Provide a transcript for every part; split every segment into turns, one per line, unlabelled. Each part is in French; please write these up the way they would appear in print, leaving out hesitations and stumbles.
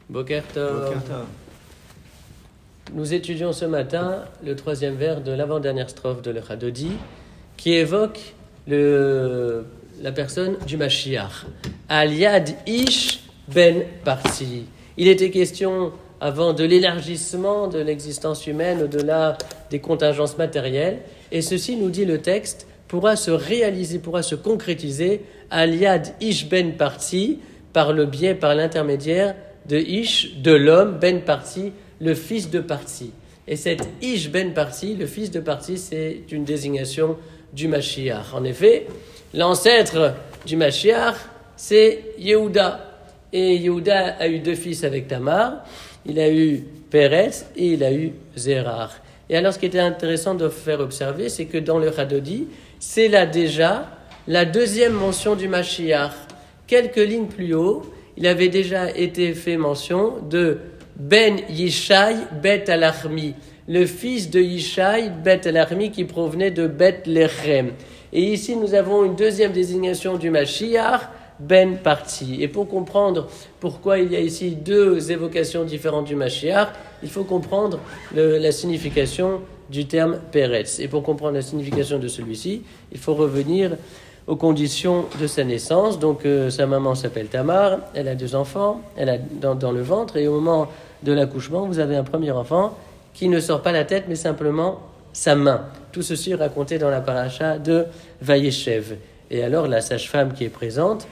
Boker Tov. Nous étudions ce matin le 3e vers de l'avant-dernière strophe de l'Echadodi qui évoque la personne du Mashiach. Al-Yad Ish Ben Parti. Il était question avant de l'élargissement de l'existence humaine au-delà des contingences matérielles. Et ceci, nous dit le texte, pourra se réaliser, pourra se concrétiser Al-Yad Ish Ben Parti par l'intermédiaire de Ish, de l'homme, Ben Parti, le fils de Parti. Et cet Ish Ben Parti, le fils de Parti, c'est une désignation du Mashiach. En effet, l'ancêtre du Mashiach, c'est Yehuda. Et Yehuda a eu 2 fils avec Tamar. Il a eu Peretz et il a eu Zerach. Et alors, ce qui était intéressant de faire observer, c'est que dans le Hadodi, c'est là déjà la 2e mention du Mashiach. Quelques lignes plus haut, il avait déjà été fait mention de Ben Yishai Bet Alachmi, le fils de Yishai Bet Alachmi qui provenait de Bethléem. Et ici, nous avons une 2e désignation du Mashiach, Ben Parti. Et pour comprendre pourquoi il y a ici 2 évocations différentes du Mashiach, il faut comprendre la signification du terme Peretz. Et pour comprendre la signification de celui-ci, il faut revenir aux conditions de sa naissance. Donc sa maman s'appelle Tamar, elle a 2 enfants, elle a dans le ventre, et au moment de l'accouchement, vous avez un premier enfant qui ne sort pas la tête, mais simplement sa main. Tout ceci est raconté dans la paracha de Vayeshev. Et alors la sage-femme qui est présente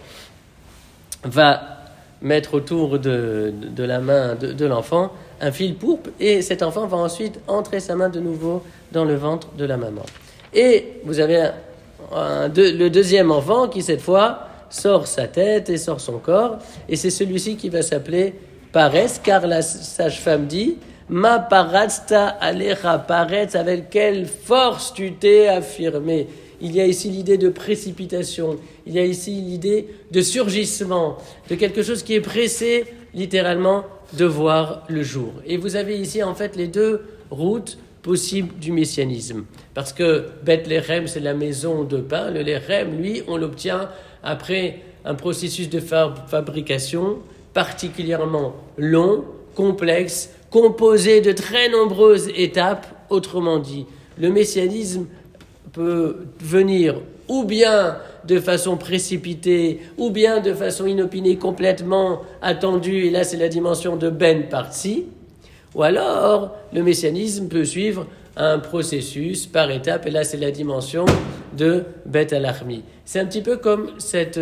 va mettre autour de la main de l'enfant un fil pourpre, et cet enfant va ensuite entrer sa main de nouveau dans le ventre de la maman. Et vous avez le 2e enfant qui cette fois sort sa tête et sort son corps, et c'est celui-ci qui va s'appeler Parès, car la sage-femme dit Ma paratsta alecha paretz, avec quelle force tu t'es affirmé. Il y a ici l'idée de précipitation, il y a ici l'idée de surgissement, de quelque chose qui est pressé littéralement de voir le jour. Et vous avez ici en fait les 2 routes possibles du messianisme. Parce que Bethléem, c'est la maison de pain. Le Lechem, lui, on l'obtient après un processus de fabrication particulièrement long, complexe, composé de très nombreuses étapes. Autrement dit, le messianisme peut venir ou bien de façon précipitée, ou bien de façon inopinée, complètement attendue, et là c'est la dimension de Ben Parti, ou alors le messianisme peut suivre un processus par étapes, et là c'est la dimension de Bet Alachmi. C'est un petit peu comme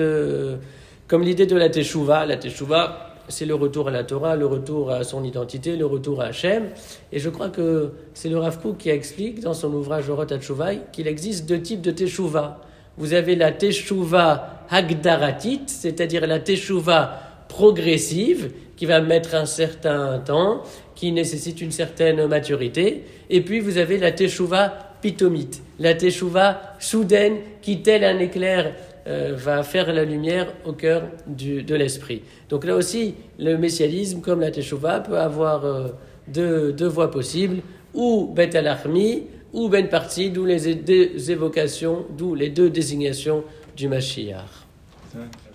l'idée de la Teshuvah. La Teshuvah, c'est le retour à la Torah, le retour à son identité, le retour à Hachem. Et je crois que c'est le Rav Kook qui explique dans son ouvrage Orot HaTeshuvah qu'il existe 2 types de Teshuvah. Vous avez la Teshuvah Hagdaratit, c'est-à-dire la Teshuvah progressive, qui va mettre un certain temps, qui nécessite une certaine maturité. Et puis vous avez la Teshuvah Pitomite, la Teshuvah soudaine, qui, tel un éclair, va faire la lumière au cœur de l'esprit. Donc là aussi, le messianisme, comme la Teshuvah, peut avoir 2 voies possibles, ou Bet Alachmi, ou Ben Parti, d'où les 2 évocations, d'où les 2 désignations du Mashiach.